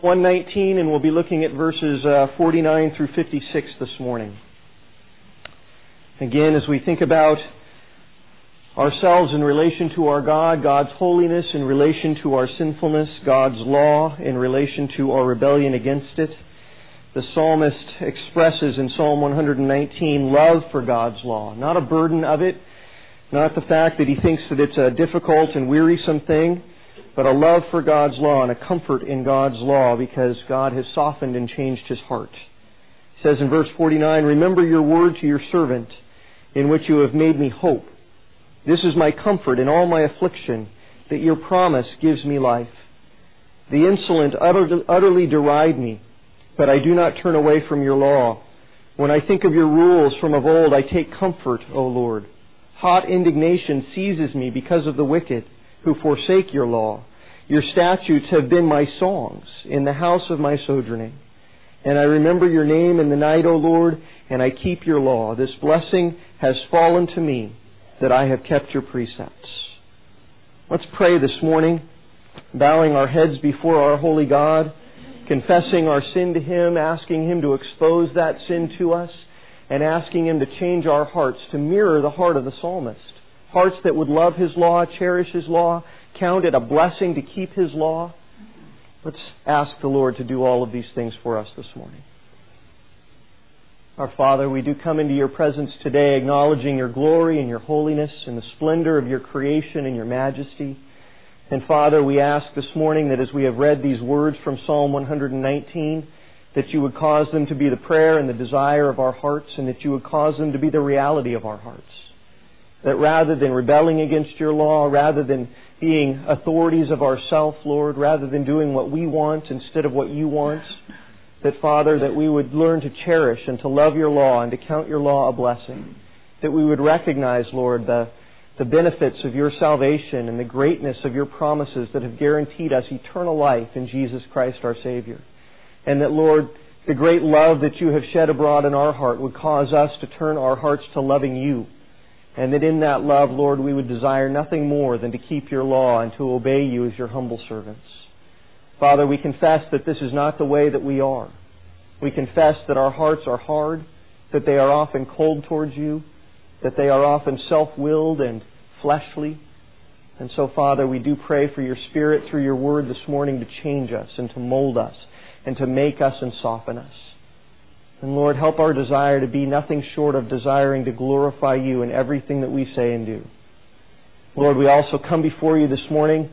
119, and we'll be looking at verses 49 through 56 this morning. Again, as we think about ourselves in relation to our God, God's holiness in relation to our sinfulness, God's law in relation to our rebellion against it, the psalmist expresses in Psalm 119 love for God's law, not a burden of it, not the fact that he thinks that it's a difficult and wearisome thing, but a love for God's law and a comfort in God's law because God has softened and changed his heart. He says in verse 49, "Remember your word to your servant, in which you have made me hope. This is my comfort in all my affliction, that your promise gives me life. The insolent utterly deride me, but I do not turn away from your law. When I think of your rules from of old, I take comfort, O Lord. Hot indignation seizes me because of the wicked, who forsake your law. Your statutes have been my songs in the house of my sojourning. And I remember your name in the night, O Lord, and I keep your law. This blessing has fallen to me, that I have kept your precepts." Let's pray this morning, bowing our heads before our holy God, confessing our sin to him, asking him to expose that sin to us, and asking him to change our hearts to mirror the heart of the psalmist. Hearts that would love his law, cherish his law, count it a blessing to keep his law. Let's ask the Lord to do all of these things for us this morning. Our Father, we do come into your presence today acknowledging your glory and your holiness and the splendor of your creation and your majesty. And Father, we ask this morning that as we have read these words from Psalm 119, that you would cause them to be the prayer and the desire of our hearts, and that you would cause them to be the reality of our hearts. That rather than rebelling against your law, rather than being authorities of ourself, Lord, rather than doing what we want instead of what you want, that, Father, that we would learn to cherish and to love your law and to count your law a blessing. That we would recognize, Lord, the benefits of your salvation and the greatness of your promises that have guaranteed us eternal life in Jesus Christ our Savior. And that, Lord, the great love that you have shed abroad in our heart would cause us to turn our hearts to loving you. And that in that love, Lord, we would desire nothing more than to keep your law and to obey you as your humble servants. Father, we confess that this is not the way that we are. We confess that our hearts are hard, that they are often cold towards you, that they are often self-willed and fleshly. And so, Father, we do pray for your Spirit through your word this morning to change us and to mold us and to make us and soften us. And Lord, help our desire to be nothing short of desiring to glorify you in everything that we say and do. Lord, we also come before you this morning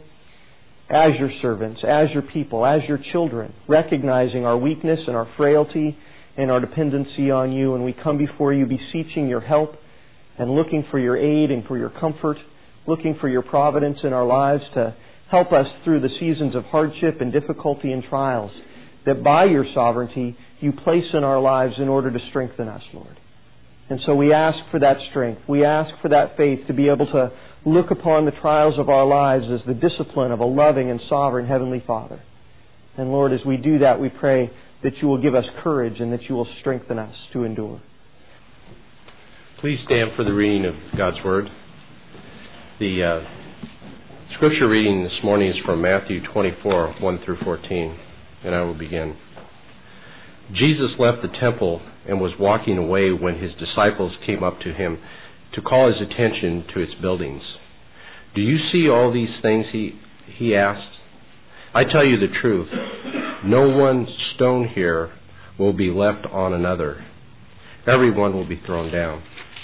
as your servants, as your people, as your children, recognizing our weakness and our frailty and our dependency on you. And we come before you beseeching your help and looking for your aid and for your comfort, looking for your providence in our lives to help us through the seasons of hardship and difficulty and trials that by your sovereignty you place in our lives in order to strengthen us, Lord. And so we ask for that strength. We ask for that faith to be able to look upon the trials of our lives as the discipline of a loving and sovereign Heavenly Father. And Lord, as we do that, we pray that you will give us courage and that you will strengthen us to endure. Please stand for the reading of God's Word. The scripture reading this morning is from Matthew 24, 1 through 14, and I will begin. Jesus left the temple and was walking away when his disciples came up to him to call his attention to its buildings. "Do you see all these things?" he asked. "I tell you the truth, no one stone here will be left on another. Every one will be thrown down."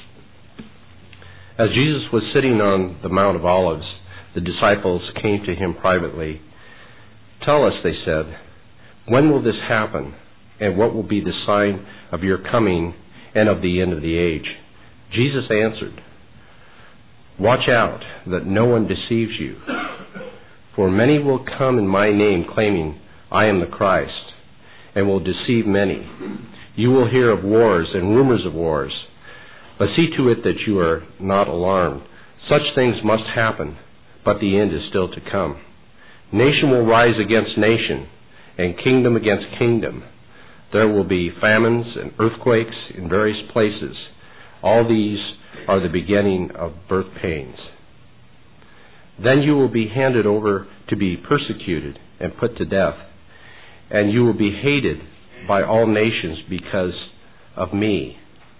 As Jesus was sitting on the Mount of Olives, the disciples came to him privately. "Tell us," they said, "when will this happen? And what will be the sign of your coming and of the end of the age?" Jesus answered, "Watch out that no one deceives you. For many will come in my name claiming, 'I am the Christ,' and will deceive many. You will hear of wars and rumors of wars. But see to it that you are not alarmed. Such things must happen, but the end is still to come. Nation will rise against nation, and kingdom against kingdom. There will be famines and earthquakes in various places. All these are the beginning of birth pains. Then you will be handed over to be persecuted and put to death, and you will be hated by all nations because of me.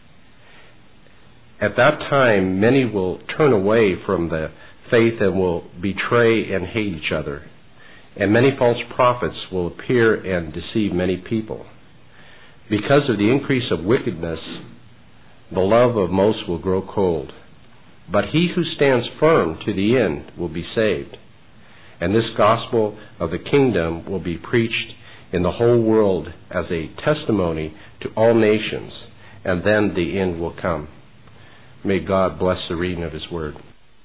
At that time, many will turn away from the faith and will betray and hate each other. And many false prophets will appear and deceive many people. Because of the increase of wickedness, the love of most will grow cold. But he who stands firm to the end will be saved. And this gospel of the kingdom will be preached in the whole world as a testimony to all nations, and then the end will come. May God bless the reading of His Word.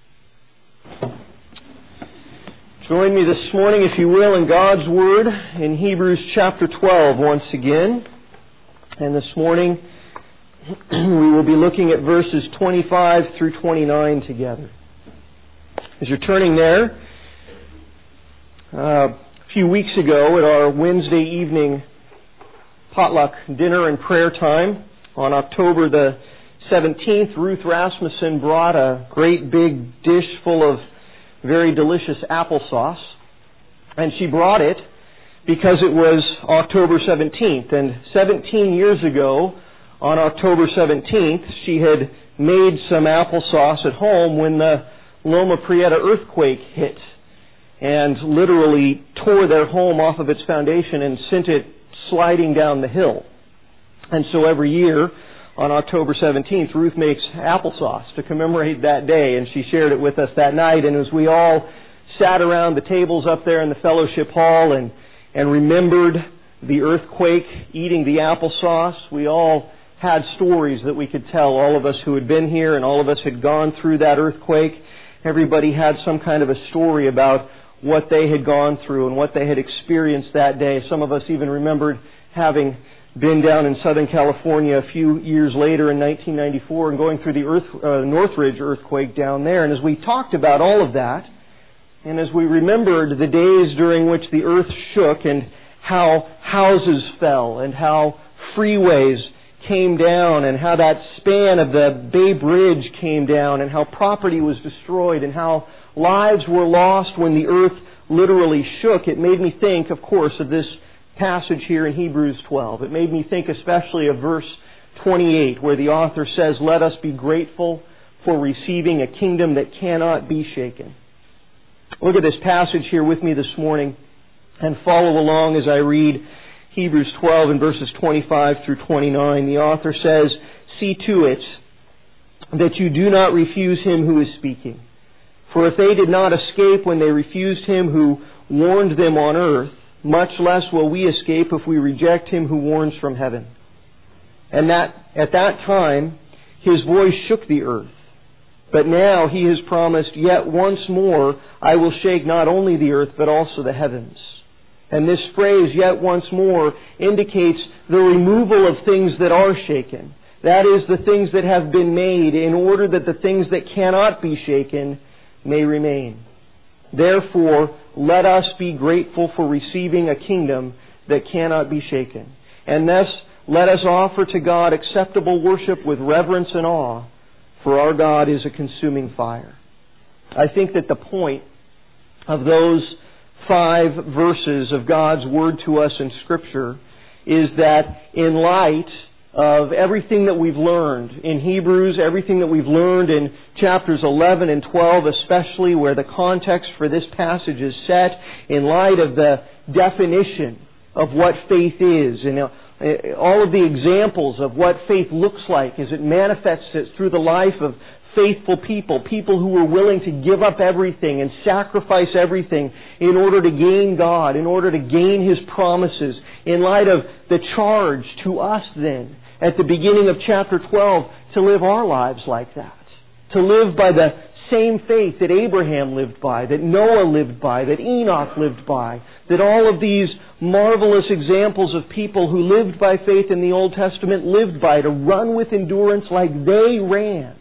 Join me this morning, if you will, in God's Word in Hebrews chapter 12 once again. And this morning we will be looking at verses 25 through 29 together. As you're turning there, a few weeks ago at our Wednesday evening potluck dinner and prayer time on October the 17th, Ruth Rasmussen brought a great big dish full of very delicious applesauce. And she brought it because it was October 17th. And 17 years ago, on October 17th, she had made some applesauce at home when the Loma Prieta earthquake hit and literally tore their home off of its foundation and sent it sliding down the hill. And so every year, on October 17th, Ruth makes applesauce to commemorate that day, and she shared it with us that night. And as we all sat around the tables up there in the fellowship hall and remembered the earthquake, eating the applesauce, we all had stories that we could tell, all of us who had been here and all of us had gone through that earthquake. Everybody had some kind of a story about what they had gone through and what they had experienced that day. Some of us even remembered having been down in Southern California a few years later in 1994 and going through the Northridge earthquake down there. And as we talked about all of that, and as we remembered the days during which the earth shook and how houses fell and how freeways came down and how that span of the Bay Bridge came down and how property was destroyed and how lives were lost when the earth literally shook, it made me think, of course, of this passage here in Hebrews 12. It made me think especially of verse 28, where the author says, "Let us be grateful for receiving a kingdom that cannot be shaken." Look at this passage here with me this morning and follow along as I read Hebrews 12 and verses 25 through 29. The author says, "See to it that you do not refuse him who is speaking. For if they did not escape when they refused him who warned them on earth, much less will we escape if we reject him who warns from heaven. And that at that time his voice shook the earth. But now he has promised, yet once more I will shake not only the earth but also the heavens." And this phrase, "yet once more," indicates the removal of things that are shaken. That is, the things that have been made in order that the things that cannot be shaken may remain. Therefore, let us be grateful for receiving a kingdom that cannot be shaken. And thus, let us offer to God acceptable worship with reverence and awe, for our God is a consuming fire. I think that the point of those 5 verses of God's Word to us in Scripture is that in light of everything that we've learned in Hebrews, everything that we've learned in chapters 11 and 12, especially where the context for this passage is set, in light of the definition of what faith is, and all of the examples of what faith looks like as it manifests it through the life of faithful people, people who were willing to give up everything and sacrifice everything in order to gain God, in order to gain His promises, in light of the charge to us then, at the beginning of chapter 12, to live our lives like that. To live by the same faith that Abraham lived by, that Noah lived by, that Enoch lived by, that all of these marvelous examples of people who lived by faith in the Old Testament lived by, to run with endurance like they ran.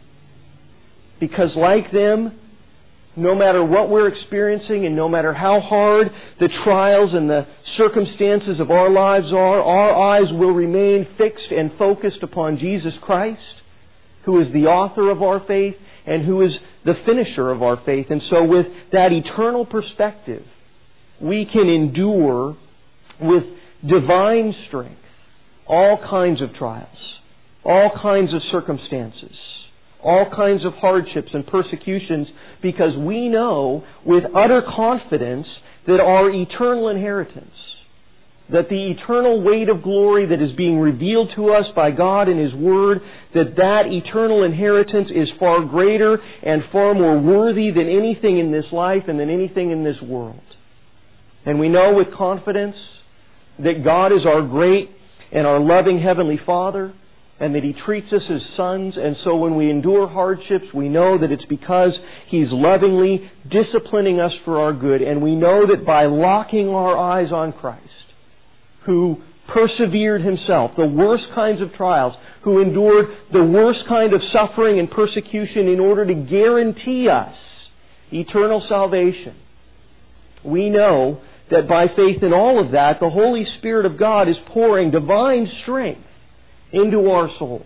Because like them, no matter what we're experiencing and no matter how hard the trials and the circumstances of our lives are, our eyes will remain fixed and focused upon Jesus Christ, who is the author of our faith and who is the finisher of our faith. And so with that eternal perspective, we can endure with divine strength all kinds of trials, all kinds of circumstances, all kinds of hardships and persecutions, because we know with utter confidence that our eternal inheritance, that the eternal weight of glory that is being revealed to us by God in His Word, that eternal inheritance is far greater and far more worthy than anything in this life and than anything in this world. And we know with confidence that God is our great and our loving Heavenly Father, and that He treats us as sons. And so when we endure hardships, we know that it's because He's lovingly disciplining us for our good. And we know that by locking our eyes on Christ, who persevered Himself, the worst kinds of trials, who endured the worst kind of suffering and persecution in order to guarantee us eternal salvation, we know that by faith in all of that, the Holy Spirit of God is pouring divine strength into our souls.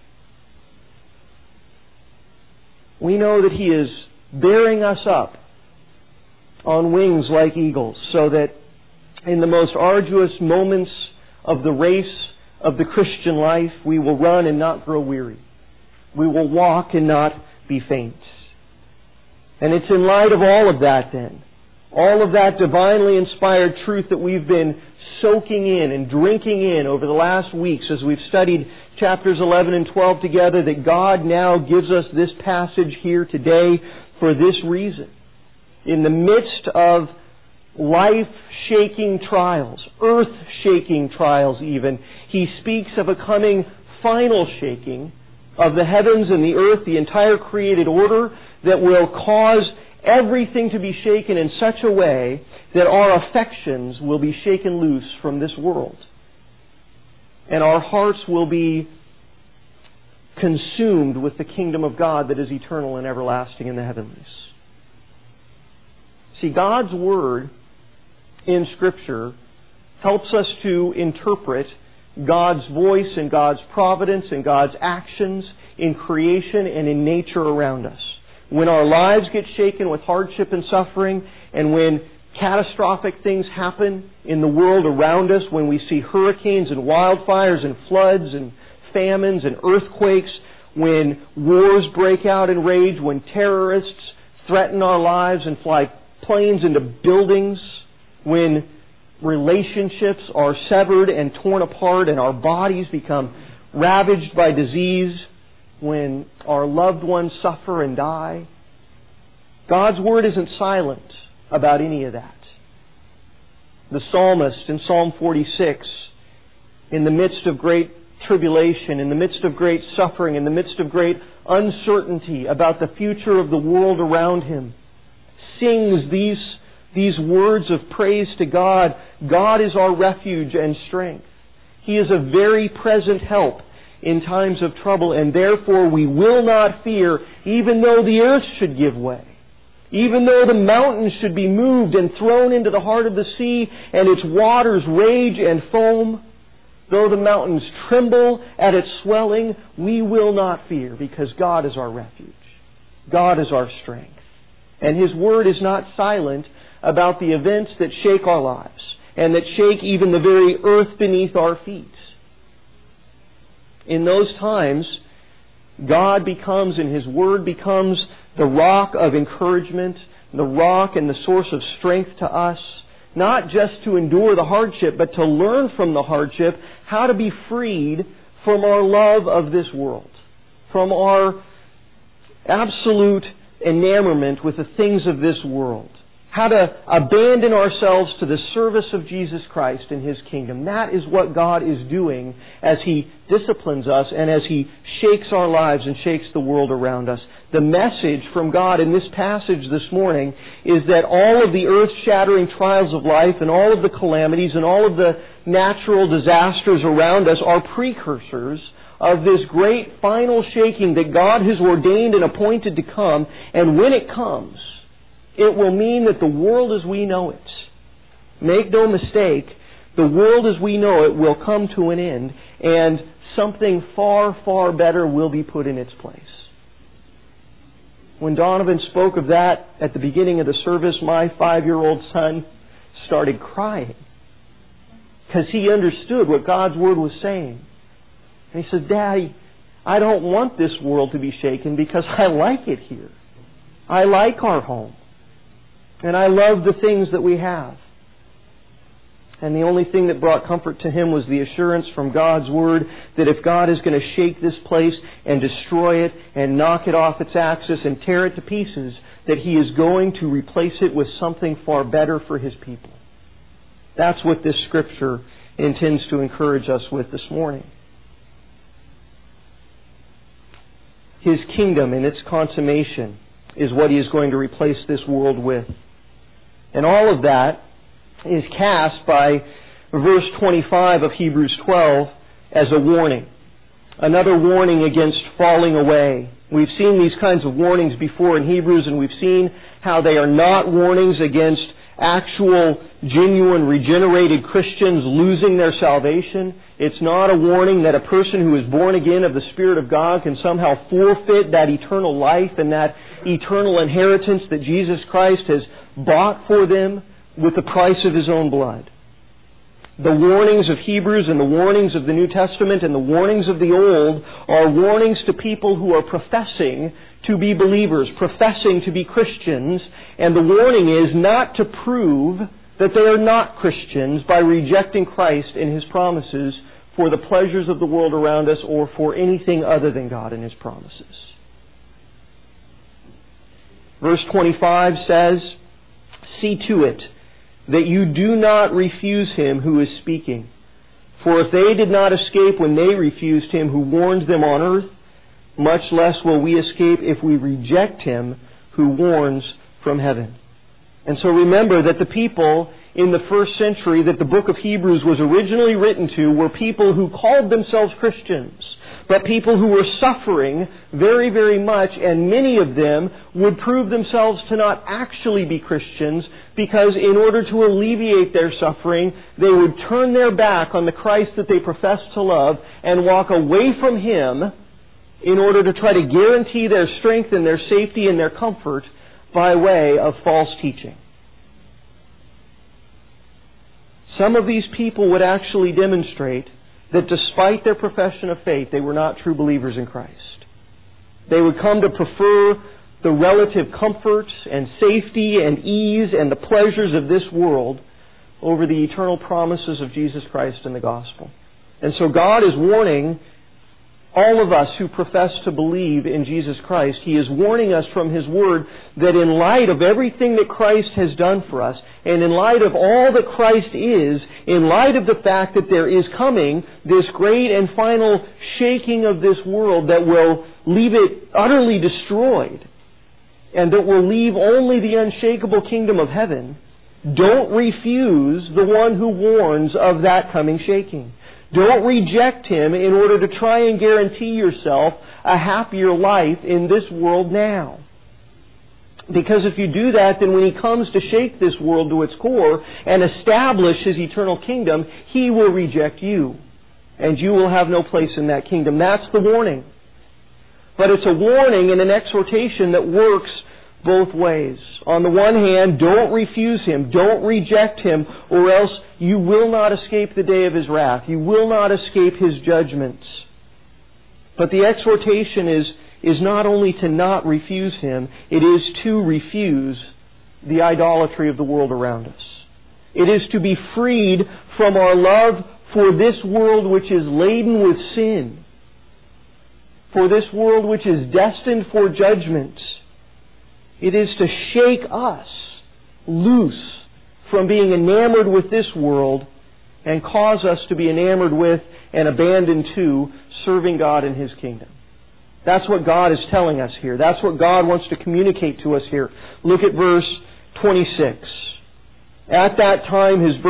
We know that He is bearing us up on wings like eagles, so that in the most arduous moments of the race of the Christian life, we will run and not grow weary. We will walk and not be faint. And it's in light of all of that then, all of that divinely inspired truth that we've been soaking in and drinking in over the last weeks as we've studied chapters 11 and 12 together, that God now gives us this passage here today for this reason. In the midst of life-shaking trials, earth-shaking trials even, He speaks of a coming final shaking of the heavens and the earth, the entire created order, that will cause everything to be shaken in such a way that our affections will be shaken loose from this world. And our hearts will be consumed with the kingdom of God that is eternal and everlasting in the heavenlies. See, God's Word in Scripture helps us to interpret God's voice and God's providence and God's actions in creation and in nature around us. When our lives get shaken with hardship and suffering, and when catastrophic things happen in the world around us, when we see hurricanes and wildfires and floods and famines and earthquakes, when wars break out in rage, when terrorists threaten our lives and fly planes into buildings, when relationships are severed and torn apart and our bodies become ravaged by disease, when our loved ones suffer and die, God's Word isn't silent about any of that. The psalmist in Psalm 46, in the midst of great tribulation, in the midst of great suffering, in the midst of great uncertainty about the future of the world around him, sings these words of praise to God. God is our refuge and strength. He is a very present help in times of trouble, and therefore we will not fear, even though the earth should give way, even though the mountains should be moved and thrown into the heart of the sea, and its waters rage and foam. Though the mountains tremble at its swelling, we will not fear, because God is our refuge. God is our strength. And His Word is not silent about the events that shake our lives, and that shake even the very earth beneath our feet. In those times, God becomes, and His Word becomes, the rock of encouragement, the rock and the source of strength to us, not just to endure the hardship, but to learn from the hardship how to be freed from our love of this world, from our absolute enamorment with the things of this world, how to abandon ourselves to the service of Jesus Christ and His kingdom. That is what God is doing as He disciplines us and as He shakes our lives and shakes the world around us. The message from God in this passage this morning is that all of the earth-shattering trials of life and all of the calamities and all of the natural disasters around us are precursors of this great final shaking that God has ordained and appointed to come. And when it comes, it will mean that the world as we know it, make no mistake, the world as we know it will come to an end, and something far, far better will be put in its place. When Donovan spoke of that at the beginning of the service, my 5-year-old son started crying. because he understood what God's Word was saying. And he said, Daddy, I don't want this world to be shaken because I like it here. I like our home. And I love the things that we have. And the only thing that brought comfort to him was the assurance from God's Word that if God is going to shake this place and destroy it and knock it off its axis and tear it to pieces, that He is going to replace it with something far better for His people. That's what this Scripture intends to encourage us with this morning. His kingdom and its consummation is what He is going to replace this world with. And all of that is cast by verse 25 of Hebrews 12 as a warning. Another warning against falling away. We've seen these kinds of warnings before in Hebrews, and we've seen how they are not warnings against actual, genuine, regenerated Christians losing their salvation. It's not a warning that a person who is born again of the Spirit of God can somehow forfeit that eternal life and that eternal inheritance that Jesus Christ has bought for them with the price of His own blood. The warnings of Hebrews and the warnings of the New Testament and the warnings of the Old are warnings to people who are professing to be believers, professing to be Christians, and the warning is not to prove that they are not Christians by rejecting Christ and His promises for the pleasures of the world around us or for anything other than God and His promises. Verse 25 says, "See to it that you do not refuse Him who is speaking. For if they did not escape when they refused Him who warned them on earth, much less will we escape if we reject Him who warns from heaven." And so remember that the people in the first century that the book of Hebrews was originally written to were people who called themselves Christians, but people who were suffering very, very much, and many of them would prove themselves to not actually be Christians because in order to alleviate their suffering, they would turn their back on the Christ that they professed to love and walk away from Him in order to try to guarantee their strength and their safety and their comfort by way of false teaching. Some of these people would actually demonstrate that despite their profession of faith, they were not true believers in Christ. They would come to prefer the relative comforts and safety and ease and the pleasures of this world over the eternal promises of Jesus Christ and the gospel. And so God is warning all of us who profess to believe in Jesus Christ. He is warning us from His Word that in light of everything that Christ has done for us, and in light of all that Christ is, in light of the fact that there is coming this great and final shaking of this world that will leave it utterly destroyed, and that will leave only the unshakable kingdom of heaven, don't refuse the one who warns of that coming shaking. Don't reject Him in order to try and guarantee yourself a happier life in this world now. Because if you do that, then when He comes to shake this world to its core and establish His eternal kingdom, He will reject you. And you will have no place in that kingdom. That's the warning. But it's a warning and an exhortation that works both ways. On the one hand, don't refuse Him, don't reject Him, or else you will not escape the day of His wrath. You will not escape His judgments. But the exhortation is not only to not refuse Him, it is to refuse the idolatry of the world around us. It is to be freed from our love for this world which is laden with sin, for this world which is destined for judgment. It is to shake us loose from being enamored with this world and cause us to be enamored with and abandoned to serving God in His kingdom. That's what God is telling us here. That's what God wants to communicate to us here. Look at verse 26. At that time His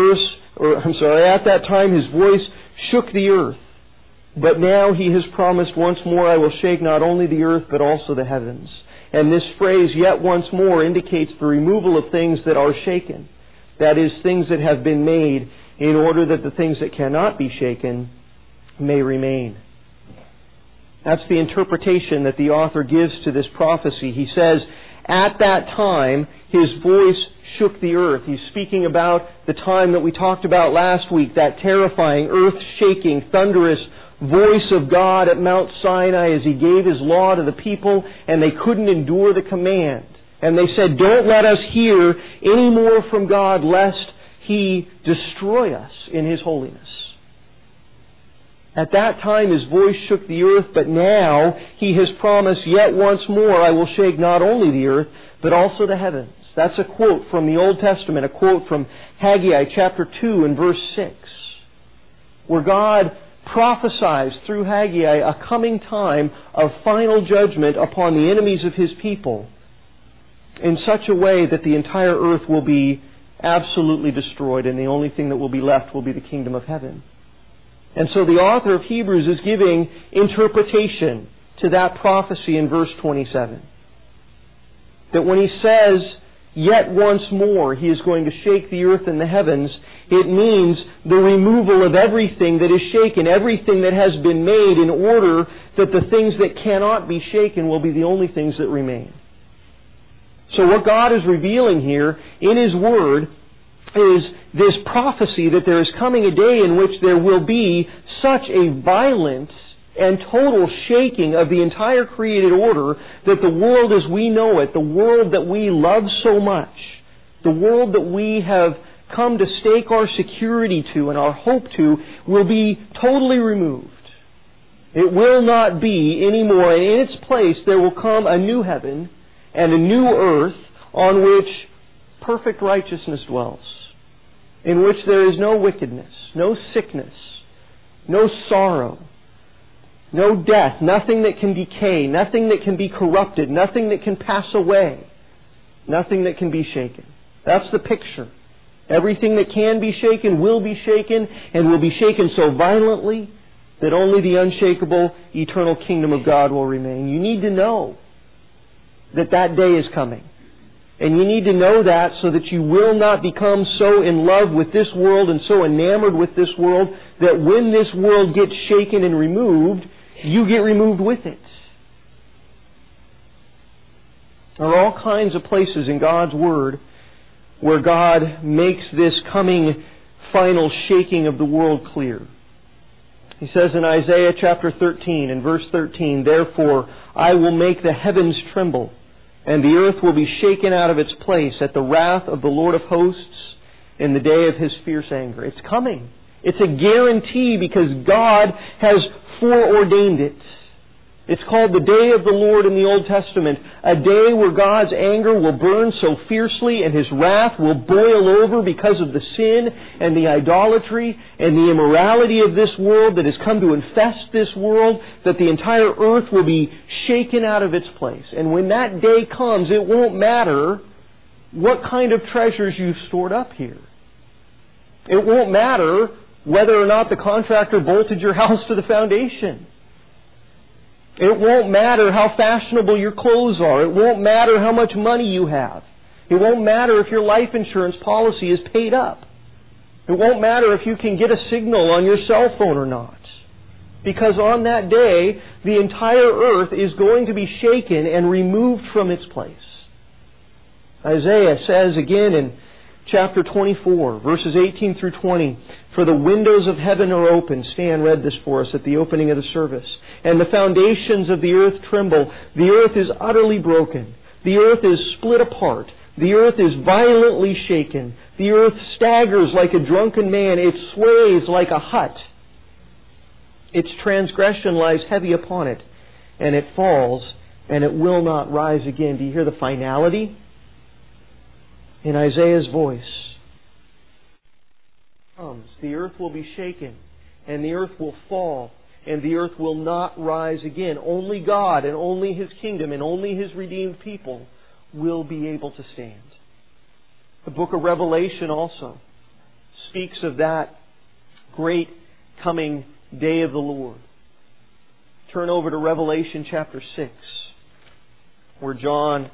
voice shook the earth. But now He has promised once more, I will shake not only the earth but also the heavens. And this phrase, yet once more, indicates the removal of things that are shaken. That is, things that have been made in order that the things that cannot be shaken may remain. That's the interpretation that the author gives to this prophecy. He says, at that time, His voice shook the earth. He's speaking about the time that we talked about last week, that terrifying, earth-shaking, thunderous voice of God at Mount Sinai as He gave His law to the people, and they couldn't endure the command. And they said, "Don't let us hear any more from God, lest He destroy us in His holiness." At that time His voice shook the earth, but now He has promised, "Yet once more I will shake not only the earth, but also the heavens." That's a quote from the Old Testament, a quote from Haggai chapter 2 and verse 6, where God prophesies through Haggai a coming time of final judgment upon the enemies of His people in such a way that the entire earth will be absolutely destroyed, and the only thing that will be left will be the kingdom of heaven. And so the author of Hebrews is giving interpretation to that prophecy in verse 27. That when he says, "Yet once more He is going to shake the earth and the heavens," it means the removal of everything that is shaken, everything that has been made, in order that the things that cannot be shaken will be the only things that remain. So what God is revealing here in His Word is this prophecy that there is coming a day in which there will be such a violent and total shaking of the entire created order that the world as we know it, the world that we love so much, the world that we have come to stake our security to and our hope to, will be totally removed. It will not be anymore, and in its place there will come a new heaven and a new earth on which perfect righteousness dwells, in which there is no wickedness, no sickness, no sorrow, no death, nothing that can decay, nothing that can be corrupted, nothing that can pass away, nothing that can be shaken. That's the picture. Everything that can be shaken will be shaken, and will be shaken so violently that only the unshakable eternal kingdom of God will remain. You need to know that that day is coming. And you need to know that so that you will not become so in love with this world and so enamored with this world that when this world gets shaken and removed, you get removed with it. There are all kinds of places in God's Word where God makes this coming final shaking of the world clear. He says in Isaiah chapter 13 and verse 13, "Therefore I will make the heavens tremble, and the earth will be shaken out of its place at the wrath of the Lord of hosts in the day of His fierce anger." It's coming. It's a guarantee because God has foreordained it. It's called the day of the Lord in the Old Testament, a day where God's anger will burn so fiercely and His wrath will boil over because of the sin and the idolatry and the immorality of this world that has come to infest this world, that the entire earth will be shaken out of its place. And when that day comes, it won't matter what kind of treasures you've stored up here. It won't matter whether or not the contractor bolted your house to the foundation. It won't matter how fashionable your clothes are. It won't matter how much money you have. It won't matter if your life insurance policy is paid up. It won't matter if you can get a signal on your cell phone or not. Because on that day, the entire earth is going to be shaken and removed from its place. Isaiah says again in chapter 24, verses 18 through 20, "For the windows of heaven are open." Stan read this for us at the opening of the service. "And the foundations of the earth tremble. The earth is utterly broken. The earth is split apart. The earth is violently shaken. The earth staggers like a drunken man. It sways like a hut. Its transgression lies heavy upon it, and it falls, and it will not rise again." Do you hear the finality in Isaiah's voice? The earth will be shaken, and the earth will fall, and the earth will not rise again. Only God and only His kingdom and only His redeemed people will be able to stand. The book of Revelation also speaks of that great coming day of the Lord. Turn over to Revelation chapter 6, where John,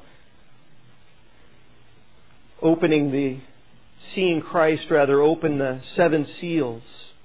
seeing Christ open the seven seals,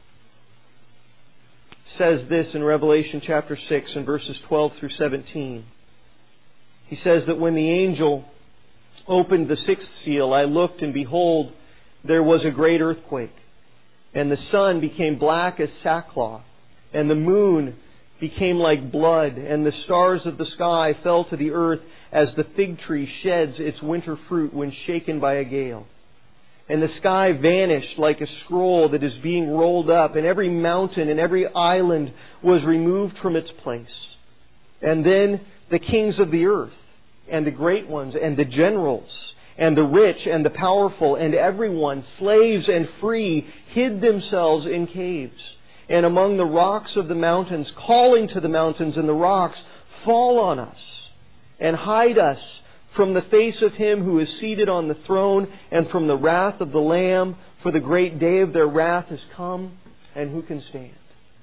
says this in Revelation chapter 6 and verses 12 through 17. He says that when the angel opened the sixth seal, I looked, and behold, there was a great earthquake. And the sun became black as sackcloth, and the moon became like blood, and the stars of the sky fell to the earth as the fig tree sheds its winter fruit when shaken by a gale. And the sky vanished like a scroll that is being rolled up, and every mountain and every island was removed from its place. And then the kings of the earth, and the great ones, and the generals, and the rich, and the powerful, and everyone, slaves and free, hid themselves in caves and among the rocks of the mountains, calling to the mountains and the rocks, "Fall on us, and hide us from the face of Him who is seated on the throne, and from the wrath of the Lamb, for the great day of their wrath has come, and who can stand?"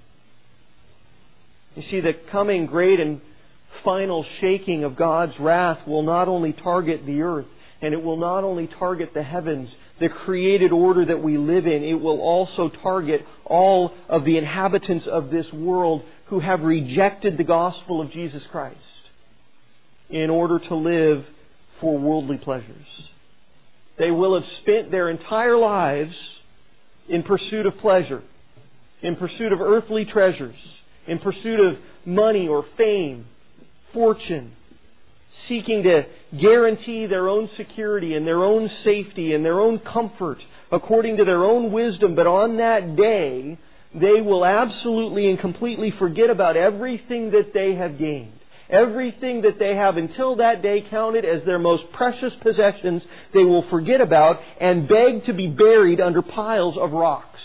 You see, the coming great and final shaking of God's wrath will not only target the earth, and it will not only target the heavens, the created order that we live in, it will also target all of the inhabitants of this world who have rejected the gospel of Jesus Christ in order to live for worldly pleasures. They will have spent their entire lives in pursuit of pleasure, in pursuit of earthly treasures, in pursuit of money or fame, fortune, seeking to guarantee their own security and their own safety and their own comfort according to their own wisdom. But on that day, they will absolutely and completely forget about everything that they have gained. Everything that they have until that day counted as their most precious possessions, they will forget about and beg to be buried under piles of rocks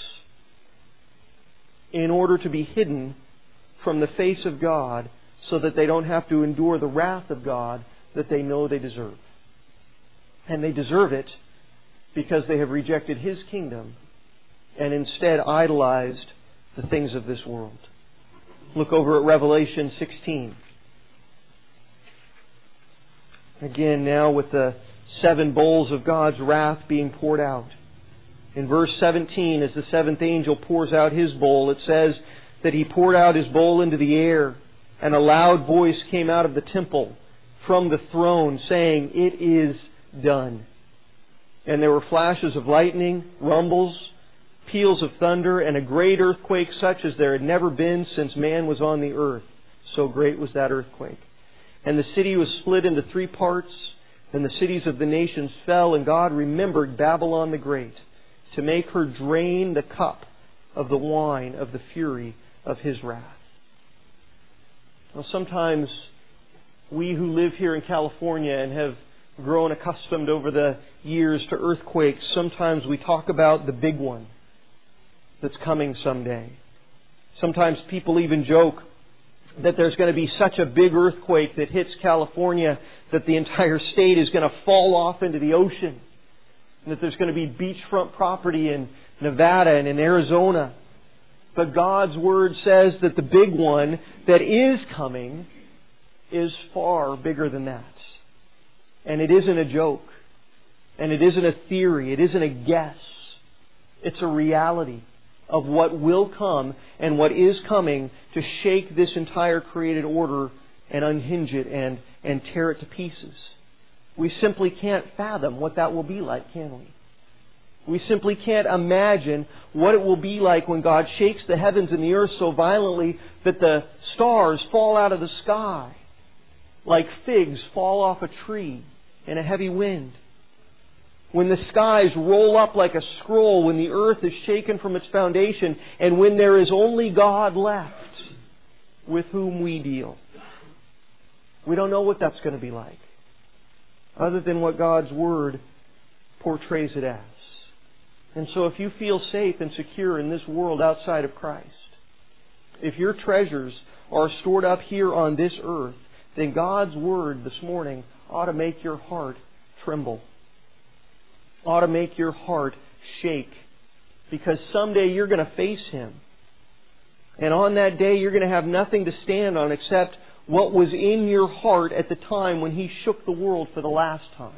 in order to be hidden from the face of God, so that they don't have to endure the wrath of God that they know they deserve. And they deserve it because they have rejected His kingdom and instead idolized the things of this world. Look over at Revelation 16. Again, now with the 7 bowls of God's wrath being poured out. In verse 17, as the 7th angel pours out his bowl, it says that he poured out his bowl into the air, and a loud voice came out of the temple from the throne saying, "It is done." And there were flashes of lightning, rumbles, peals of thunder, and a great earthquake such as there had never been since man was on the earth. So great was that earthquake. And the city was split into 3 parts, and the cities of the nations fell, and God remembered Babylon the Great to make her drain the cup of the wine of the fury of His wrath. Now, sometimes we who live here in California and have grown accustomed over the years to earthquakes, sometimes we talk about the big one that's coming someday. Sometimes people even joke that there's going to be such a big earthquake that hits California that the entire state is going to fall off into the ocean, and that there's going to be beachfront property in Nevada and in Arizona. But God's Word says that the big one that is coming is far bigger than that. And it isn't a joke. And it isn't a theory. It isn't a guess. It's a reality of what will come and what is coming to shake this entire created order and unhinge it and tear it to pieces. We simply can't fathom what that will be like, can we? We simply can't imagine what it will be like when God shakes the heavens and the earth so violently that the stars fall out of the sky like figs fall off a tree in a heavy wind. When the skies roll up like a scroll, when the earth is shaken from its foundation, and when there is only God left with whom we deal. We don't know what that's going to be like, other than what God's Word portrays it as. And so if you feel safe and secure in this world outside of Christ, if your treasures are stored up here on this earth, then God's Word this morning ought to make your heart tremble. Ought to make your heart shake. Because someday you're going to face Him. And on that day you're going to have nothing to stand on except what was in your heart at the time when He shook the world for the last time.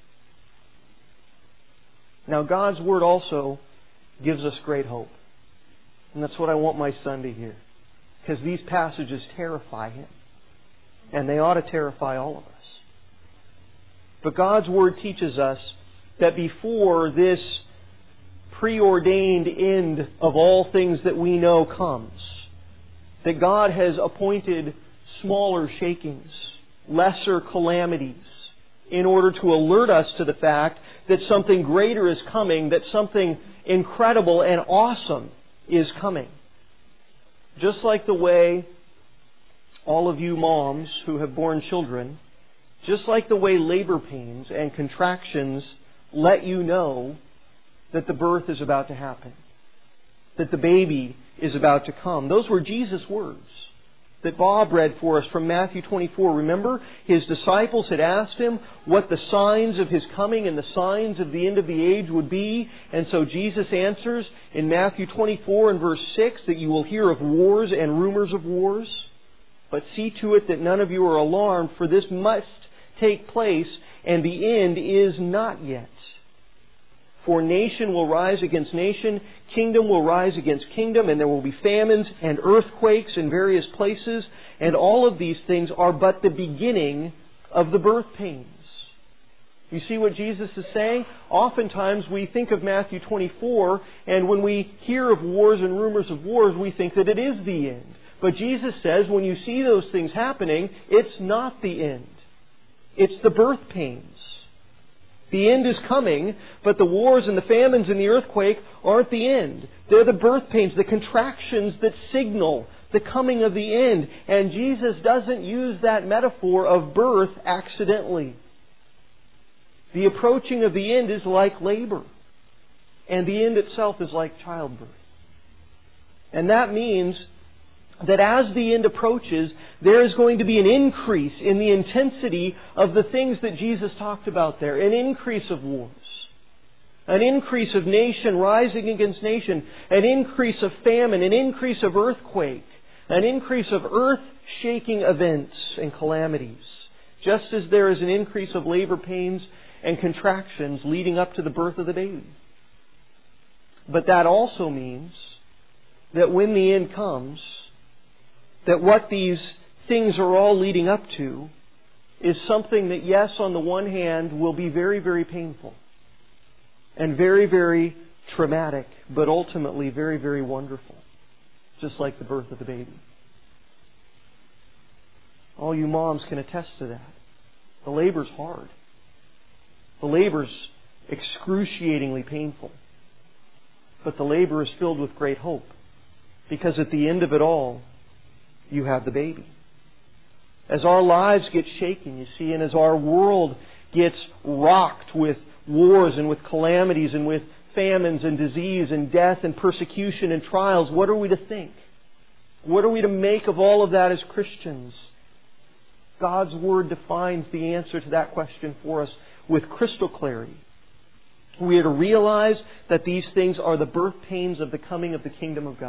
Now, God's Word also gives us great hope. And that's what I want my son to hear. Because these passages terrify him. And they ought to terrify all of us. But God's Word teaches us that before this preordained end of all things that we know comes, that God has appointed smaller shakings, lesser calamities, in order to alert us to the fact that something greater is coming, that something incredible and awesome is coming. Just like the way all of you moms who have borne children, just like the way labor pains and contractions let you know that the birth is about to happen, that the baby is about to come. Those were Jesus' words that Bob read for us from Matthew 24. Remember, His disciples had asked Him what the signs of His coming and the signs of the end of the age would be. And so Jesus answers in Matthew 24 and verse 6 that you will hear of wars and rumors of wars. But see to it that none of you are alarmed, for this must take place, and the end is not yet. For nation will rise against nation, kingdom will rise against kingdom, and there will be famines and earthquakes in various places. And all of these things are but the beginning of the birth pains. You see what Jesus is saying? Oftentimes we think of Matthew 24, and when we hear of wars and rumors of wars, we think that it is the end. But Jesus says when you see those things happening, it's not the end. It's the birth pains. The end is coming, but the wars and the famines and the earthquake aren't the end. They're the birth pains, the contractions that signal the coming of the end. And Jesus doesn't use that metaphor of birth accidentally. The approaching of the end is like labor, and the end itself is like childbirth. And that means that as the end approaches, there is going to be an increase in the intensity of the things that Jesus talked about there. An increase of wars. An increase of nation rising against nation. An increase of famine. An increase of earthquake. An increase of earth-shaking events and calamities. Just as there is an increase of labor pains and contractions leading up to the birth of the baby. But that also means that when the end comes, that what these things are all leading up to is something that, yes, on the one hand, will be very, very painful and very, very traumatic, but ultimately very, very wonderful, just like the birth of the baby. All you moms can attest to that. The labor's hard. The labor's excruciatingly painful. But the labor is filled with great hope, because at the end of it all, you have the baby. As our lives get shaken, you see, and as our world gets rocked with wars and with calamities and with famines and disease and death and persecution and trials, what are we to think? What are we to make of all of that as Christians? God's Word defines the answer to that question for us with crystal clarity. We are to realize that these things are the birth pains of the coming of the kingdom of God.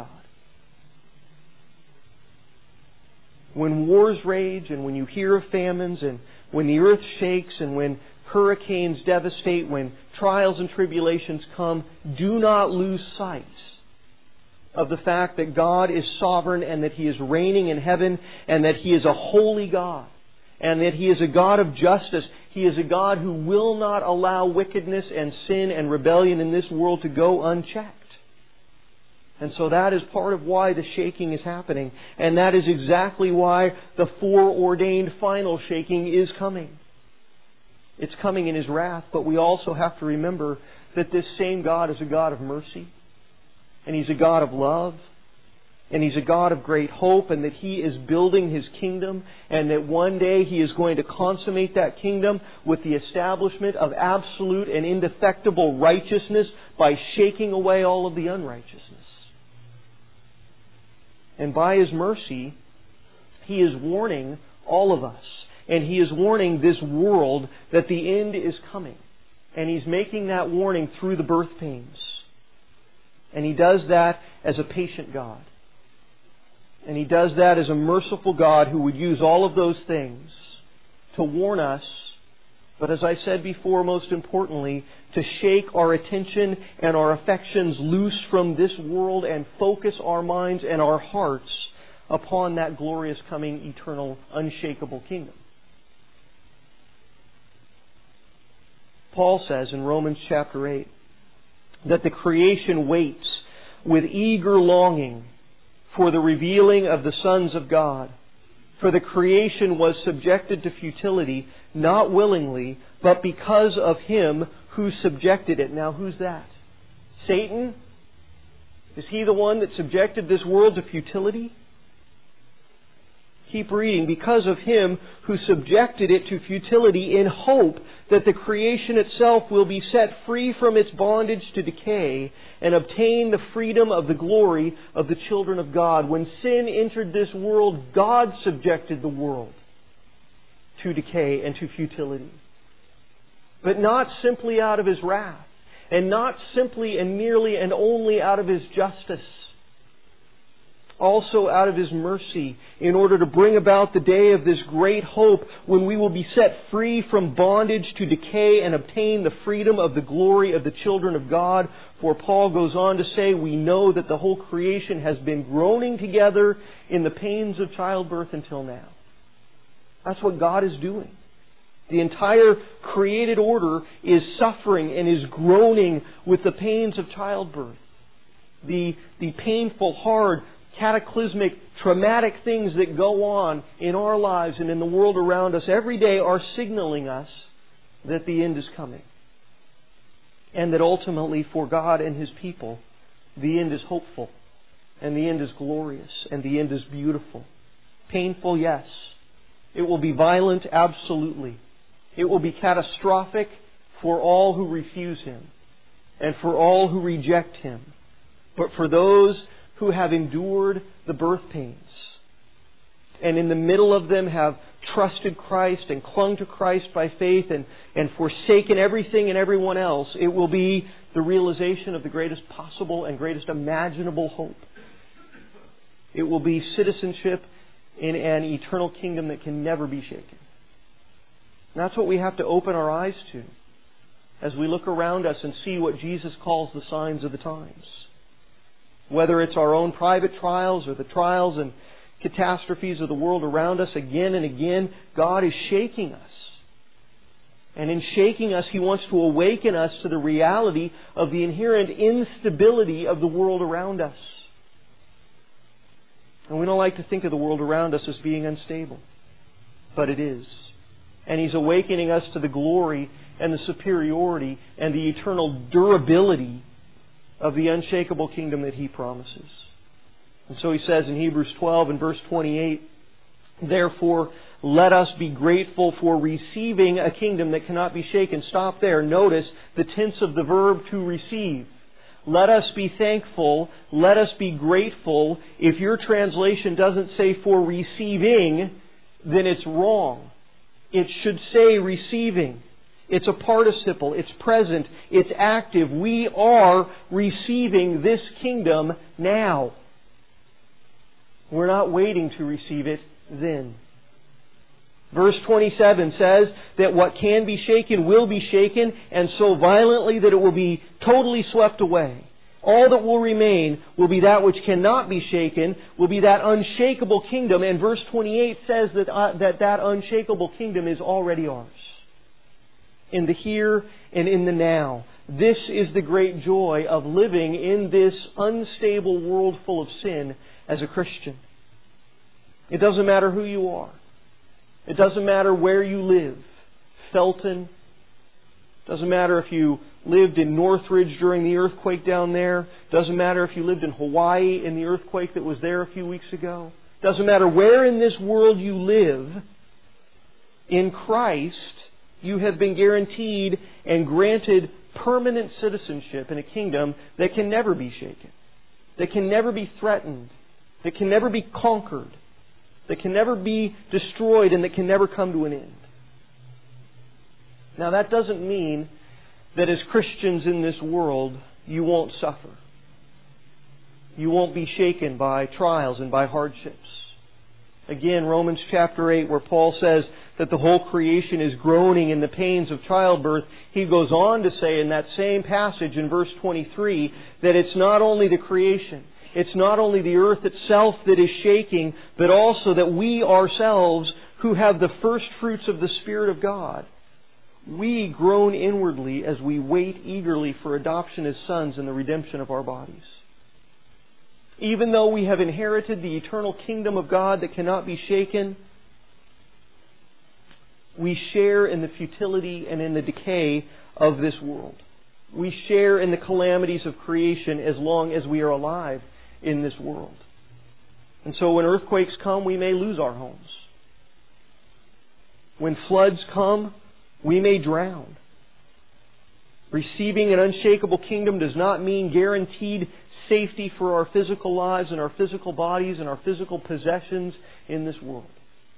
When wars rage and when you hear of famines and when the earth shakes and when hurricanes devastate, when trials and tribulations come, do not lose sight of the fact that God is sovereign and that He is reigning in heaven and that He is a holy God and that He is a God of justice. He is a God who will not allow wickedness and sin and rebellion in this world to go unchecked. And so that is part of why the shaking is happening. And that is exactly why the foreordained final shaking is coming. It's coming in His wrath, but we also have to remember that this same God is a God of mercy. And He's a God of love. And He's a God of great hope, and that He is building His kingdom, and that one day He is going to consummate that kingdom with the establishment of absolute and indefectible righteousness by shaking away all of the unrighteousness. And by His mercy, He is warning all of us. And He is warning this world that the end is coming. And He's making that warning through the birth pains. And He does that as a patient God. And He does that as a merciful God who would use all of those things to warn us, but as I said before, most importantly, to shake our attention and our affections loose from this world and focus our minds and our hearts upon that glorious coming, eternal, unshakable kingdom. Paul says in Romans chapter 8 that the creation waits with eager longing for the revealing of the sons of God. For the creation was subjected to futility, not willingly, but because of Him who subjected it. Now, who's that? Satan? Is he the one that subjected this world to futility? Keep reading. Because of Him who subjected it to futility, in hope that the creation itself will be set free from its bondage to decay and obtain the freedom of the glory of the children of God. When sin entered this world, God subjected the world to decay and to futility. But not simply out of His wrath, and not simply and merely and only out of His justice. Also out of His mercy, in order to bring about the day of this great hope when we will be set free from bondage to decay and obtain the freedom of the glory of the children of God. For Paul goes on to say, we know that the whole creation has been groaning together in the pains of childbirth until now. That's what God is doing. The entire created order is suffering and is groaning with the pains of childbirth. The painful, hard, cataclysmic, traumatic things that go on in our lives and in the world around us every day are signaling us that the end is coming. And that ultimately for God and His people, the end is hopeful. And the end is glorious. And the end is beautiful. Painful, yes. It will be violent, absolutely. It will be catastrophic for all who refuse Him and for all who reject Him. But for those who have endured the birth pains and in the middle of them have trusted Christ and clung to Christ by faith and forsaken everything and everyone else, it will be the realization of the greatest possible and greatest imaginable hope. It will be citizenship in an eternal kingdom that can never be shaken. And that's what we have to open our eyes to as we look around us and see what Jesus calls the signs of the times. Whether it's our own private trials or the trials and catastrophes of the world around us, again and again, God is shaking us. And in shaking us, He wants to awaken us to the reality of the inherent instability of the world around us. And we don't like to think of the world around us as being unstable. But it is. And He's awakening us to the glory and the superiority and the eternal durability of the unshakable kingdom that He promises. And so He says in Hebrews 12 and verse 28, therefore, let us be grateful for receiving a kingdom that cannot be shaken. Stop there. Notice the tense of the verb to receive. Let us be thankful. Let us be grateful. If your translation doesn't say for receiving, then it's wrong. It should say receiving. It's a participle. It's present. It's active. We are receiving this kingdom now. We're not waiting to receive it then. Verse 27 says that what can be shaken will be shaken, and so violently that it will be totally swept away. All that will remain will be that which cannot be shaken, will be that unshakable kingdom. And verse 28 says that unshakable kingdom is already ours. In the here and in the now. This is the great joy of living in this unstable world full of sin as a Christian. It doesn't matter who you are. It doesn't matter where you live. Felton. Doesn't matter if you lived in Northridge during the earthquake down there. Doesn't matter if you lived in Hawaii in the earthquake that was there a few weeks ago. Doesn't matter where in this world you live. In Christ, you have been guaranteed and granted permanent citizenship in a kingdom that can never be shaken, that can never be threatened, that can never be conquered, that can never be destroyed, and that can never come to an end. Now, that doesn't mean that as Christians in this world, you won't suffer. You won't be shaken by trials and by hardships. Again, Romans chapter 8, where Paul says that the whole creation is groaning in the pains of childbirth, he goes on to say in that same passage in verse 23 that it's not only the creation, it's not only the earth itself that is shaking, but also that we ourselves, who have the first fruits of the Spirit of God, we groan inwardly as we wait eagerly for adoption as sons and the redemption of our bodies. Even though we have inherited the eternal kingdom of God that cannot be shaken, we share in the futility and in the decay of this world. We share in the calamities of creation as long as we are alive in this world. And so when earthquakes come, we may lose our homes. When floods come, we may drown. Receiving an unshakable kingdom does not mean guaranteed safety for our physical lives and our physical bodies and our physical possessions in this world.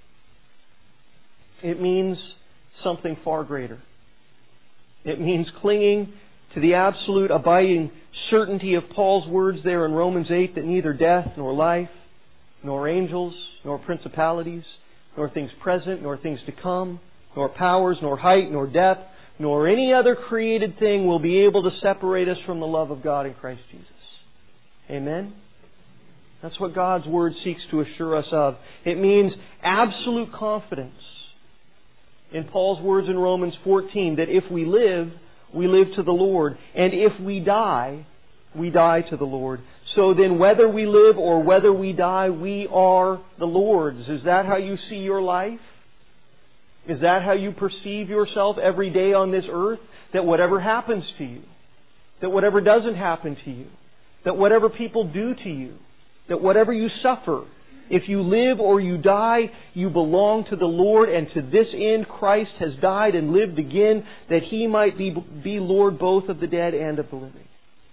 It means something far greater. It means clinging to the absolute abiding certainty of Paul's words there in Romans 8 that neither death nor life, nor angels, nor principalities, nor things present, nor things to come, nor powers, nor height, nor depth, nor any other created thing will be able to separate us from the love of God in Christ Jesus. Amen? That's what God's Word seeks to assure us of. It means absolute confidence. In Paul's words in Romans 14, that if we live to the Lord. And if we die to the Lord. So then whether we live or whether we die, we are the Lord's. Is that how you see your life? Is that how you perceive yourself every day on this earth? That whatever happens to you, that whatever doesn't happen to you, that whatever people do to you, that whatever you suffer, if you live or you die, you belong to the Lord, and to this end Christ has died and lived again, that He might be Lord both of the dead and of the living.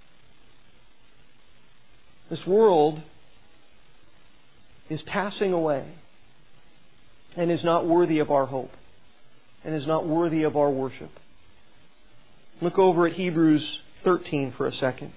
This world is passing away and is not worthy of our hope and is not worthy of our worship. Look over at Hebrews 13 for a second.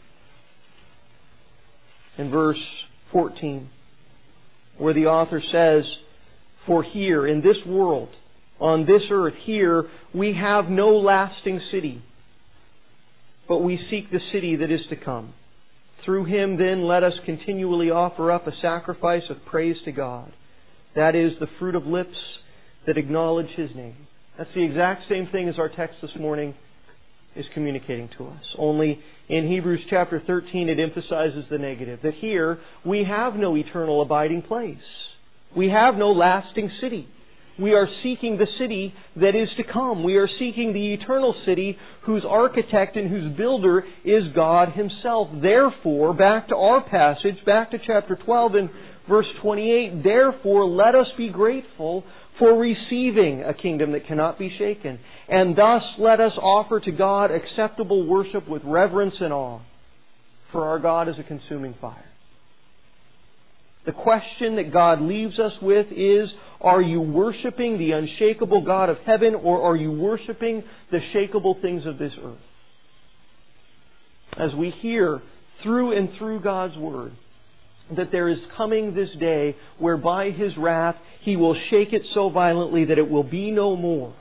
In verse 14, where the author says, "For here, in this world, on this earth, here, we have no lasting city, but we seek the city that is to come. Through Him, then, let us continually offer up a sacrifice of praise to God. That is the fruit of lips that acknowledge His name." That's the exact same thing as our text this morning is communicating to us. Only in Hebrews chapter 13 it emphasizes the negative. That here we have no eternal abiding place. We have no lasting city. We are seeking the city that is to come. We are seeking the eternal city whose architect and whose builder is God Himself. Therefore, back to our passage, back to chapter 12 and verse 28, "Therefore let us be grateful for receiving a kingdom that cannot be shaken. And thus let us offer to God acceptable worship with reverence and awe. For our God is a consuming fire." The question that God leaves us with is, are you worshiping the unshakable God of heaven, or are you worshiping the shakeable things of this earth? As we hear through and through God's Word, that there is coming this day where by His wrath He will shake it so violently that it will be no more.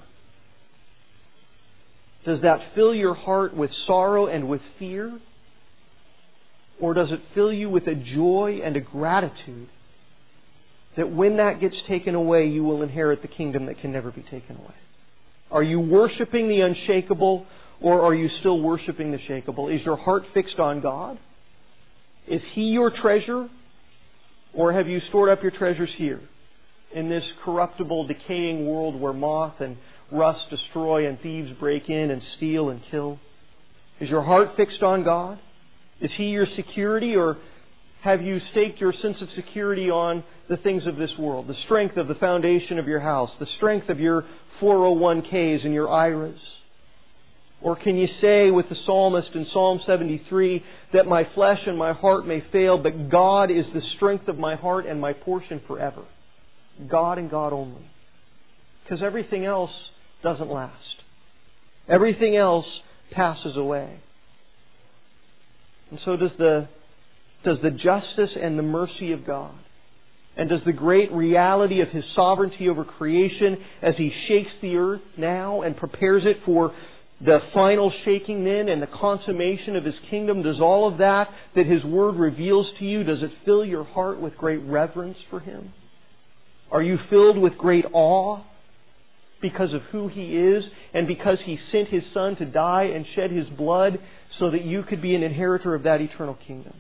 Does that fill your heart with sorrow and with fear? Or does it fill you with a joy and a gratitude that when that gets taken away, you will inherit the kingdom that can never be taken away? Are you worshiping the unshakable, or are you still worshiping the shakeable? Is your heart fixed on God? Is He your treasure? Or have you stored up your treasures here, in this corruptible, decaying world where moth and rust destroy and thieves break in and steal and kill? Is your heart fixed on God? Is He your security, or have you staked your sense of security on the things of this world? The strength of the foundation of your house, the strength of your 401ks and your IRAs? Or can you say with the psalmist in Psalm 73 that my flesh and my heart may fail, but God is the strength of my heart and my portion forever? God and God only. Because everything else doesn't last. Everything else passes away. And so does the justice and the mercy of God, and does the great reality of His sovereignty over creation as He shakes the earth now and prepares it for the final shaking then and the consummation of His kingdom, does all of that His Word reveals to you, does it fill your heart with great reverence for Him? Are you filled with great awe because of who He is and because He sent His Son to die and shed His blood so that you could be an inheritor of that eternal kingdom?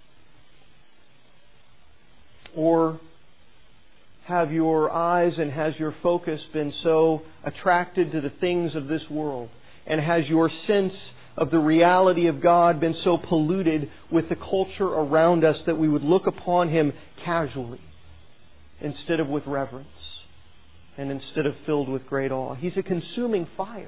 Or have your eyes and has your focus been so attracted to the things of this world? And has your sense of the reality of God been so polluted with the culture around us that we would look upon Him casually instead of with reverence and instead of filled with great awe? He's a consuming fire.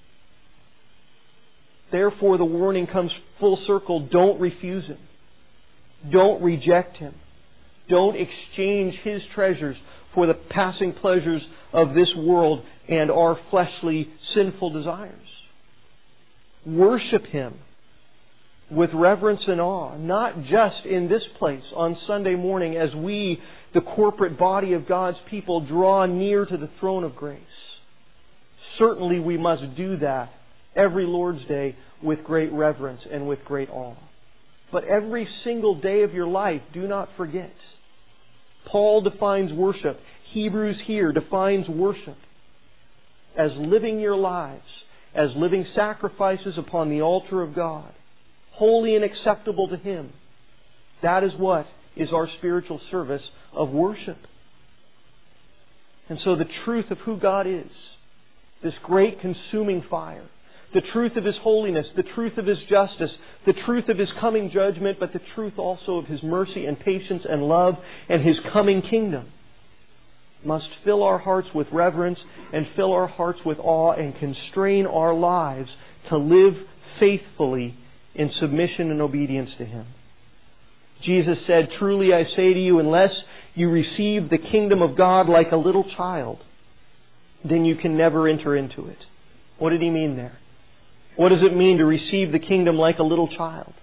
Therefore, the warning comes full circle. Don't refuse Him. Don't reject Him. Don't exchange His treasures for the passing pleasures of this world and our fleshly, sinful desires. Worship Him with reverence and awe, not just in this place on Sunday morning as we, the corporate body of God's people, draw near to the throne of grace. Certainly we must do that every Lord's Day with great reverence and with great awe. But every single day of your life, do not forget. Paul defines worship. Hebrews here defines worship as living your lives as living sacrifices upon the altar of God, holy and acceptable to Him. That is what is our spiritual service of worship. And so the truth of who God is, this great consuming fire, the truth of His holiness, the truth of His justice, the truth of His coming judgment, but the truth also of His mercy and patience and love and His coming kingdom must fill our hearts with reverence and fill our hearts with awe and constrain our lives to live faithfully in submission and obedience to Him. Jesus said, "Truly I say to you, unless you receive the kingdom of God like a little child, then you can never enter into it." What did He mean there? What does it mean to receive the kingdom like a little child?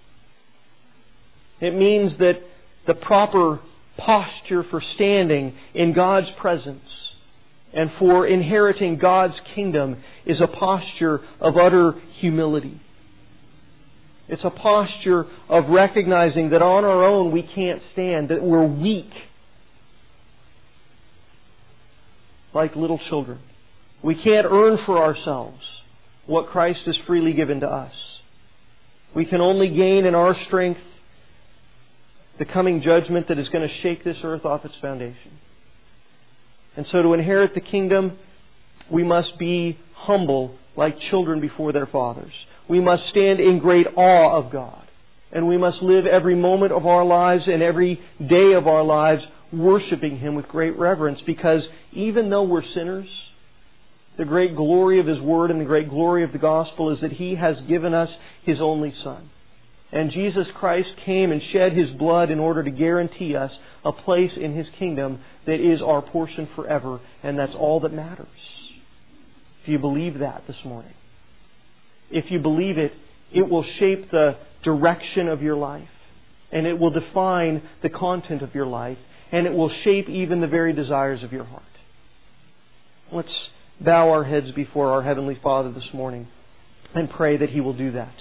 It means that the proper posture for standing in God's presence and for inheriting God's kingdom is a posture of utter humility. It's a posture of recognizing that on our own we can't stand, that we're weak, like little children. We can't earn for ourselves what Christ has freely given to us. We can only gain in our strength the coming judgment that is going to shake this earth off its foundation. And so to inherit the kingdom, we must be humble like children before their fathers. We must stand in great awe of God. And we must live every moment of our lives and every day of our lives worshiping Him with great reverence, because even though we're sinners, the great glory of His Word and the great glory of the gospel is that He has given us His only Son. And Jesus Christ came and shed His blood in order to guarantee us a place in His kingdom that is our portion forever, and that's all that matters. Do you believe that this morning? If you believe it, it will shape the direction of your life, and it will define the content of your life, and it will shape even the very desires of your heart. Let's bow our heads before our Heavenly Father this morning and pray that He will do that.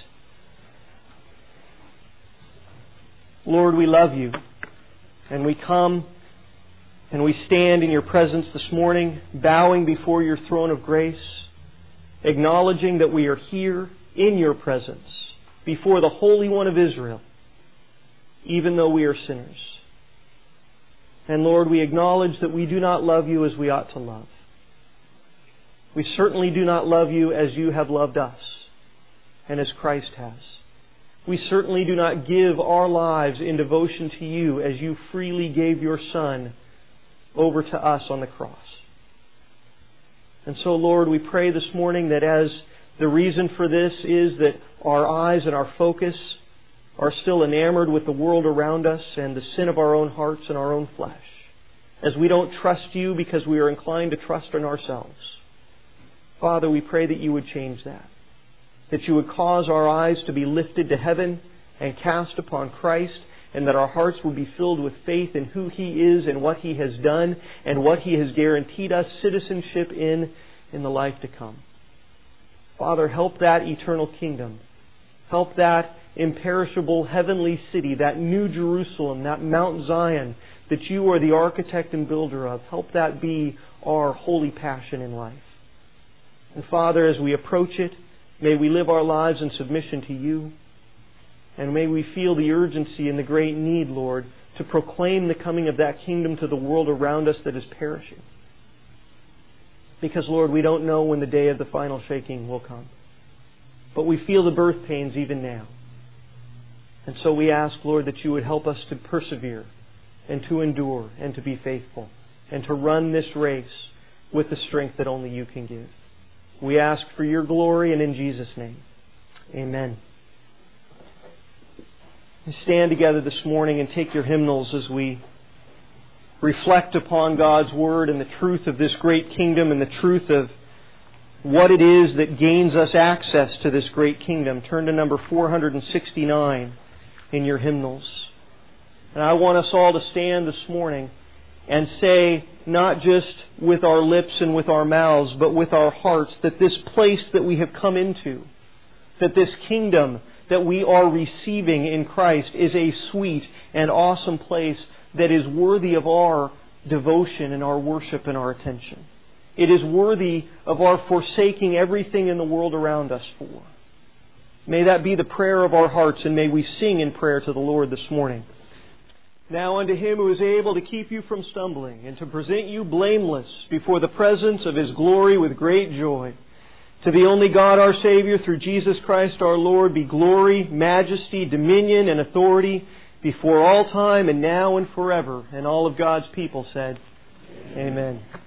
Lord, we love You, and we come and we stand in Your presence this morning, bowing before Your throne of grace, acknowledging that we are here in Your presence, before the Holy One of Israel, even though we are sinners. And Lord, we acknowledge that we do not love You as we ought to love. We certainly do not love You as You have loved us, and as Christ has. We certainly do not give our lives in devotion to You as You freely gave Your Son over to us on the cross. And so, Lord, we pray this morning that as the reason for this is that our eyes and our focus are still enamored with the world around us and the sin of our own hearts and our own flesh, as we don't trust You because we are inclined to trust in ourselves. Father, we pray that You would change that. That You would cause our eyes to be lifted to heaven and cast upon Christ, and that our hearts would be filled with faith in who He is and what He has done and what He has guaranteed us citizenship in the life to come. Father, help that eternal kingdom. Help that imperishable heavenly city, that new Jerusalem, that Mount Zion that you are the architect and builder of. Help that be our holy passion in life. And Father, as we approach it, may we live our lives in submission to you. And may we feel the urgency and the great need, Lord, to proclaim the coming of that kingdom to the world around us that is perishing. Because, Lord, we don't know when the day of the final shaking will come. But we feel the birth pains even now. And so we ask, Lord, that you would help us to persevere and to endure and to be faithful and to run this race with the strength that only you can give. We ask for your glory and in Jesus' name. Amen. Stand together this morning and take your hymnals as we reflect upon God's Word and the truth of this great kingdom and the truth of what it is that gains us access to this great kingdom. Turn to number 469 in your hymnals. And I want us all to stand this morning and say, not just with our lips and with our mouths, but with our hearts, that this place that we have come into, that this kingdom that we are receiving in Christ is a sweet and awesome place that is worthy of our devotion and our worship and our attention. It is worthy of our forsaking everything in the world around us for. May that be the prayer of our hearts, and may we sing in prayer to the Lord this morning. Now unto Him who is able to keep you from stumbling and to present you blameless before the presence of His glory with great joy, to the only God our Savior through Jesus Christ our Lord, be glory, majesty, dominion, and authority before all time and now and forever. And all of God's people said, Amen.